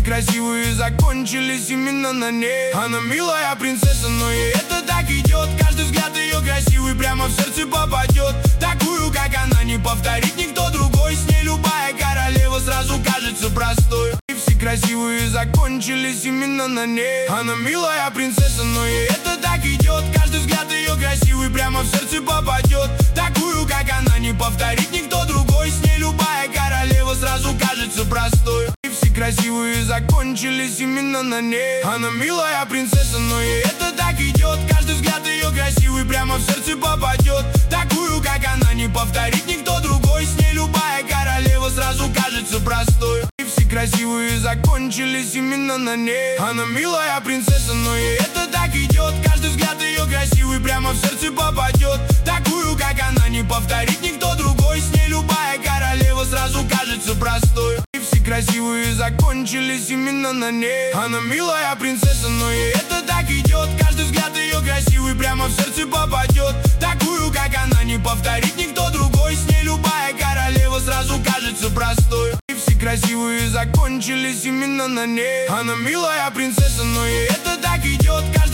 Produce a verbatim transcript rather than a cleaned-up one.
красивые закончились именно на ней. Она милая принцесса, но ей это так идет. Каждый взгляд ее красивый прямо в сердце попадет. Такую, как она, не повторит никто другой. С ней любая королева сразу кажется простой. И все красивые закончились именно на ней. Она милая принцесса, но ей это так идет. Каждый взгляд ее красивый прямо в сердце попадет. Такую, как она, не повторит никто другой. С ней любая королева сразу кажется простой. И все красивые закончились именно на ней. Она милая принцесса, но ей это так идет. Каждый взгляд ее красивый прямо в сердце попадет. Такую, как она, не повторит никто другой. С ней любая королева сразу кажется простой. И все красивые закончились именно на ней. Она милая принцесса, но ей это так идет. Каждый взгляд ее красивый прямо в сердце попадет. Такую, как она, не повторит никто другой. С ней любая королева сразу кажется простой. И все красивые закончились именно на ней. Она милая принцесса, но ей это так идет. Каждый взгляд ее красивый прямо в сердце попадет. Такую, как она, не повторит никто другой. С ней любая королева сразу кажется простой. И все красивые закончились именно на ней. Она милая принцесса, но ей это так идет. Каждый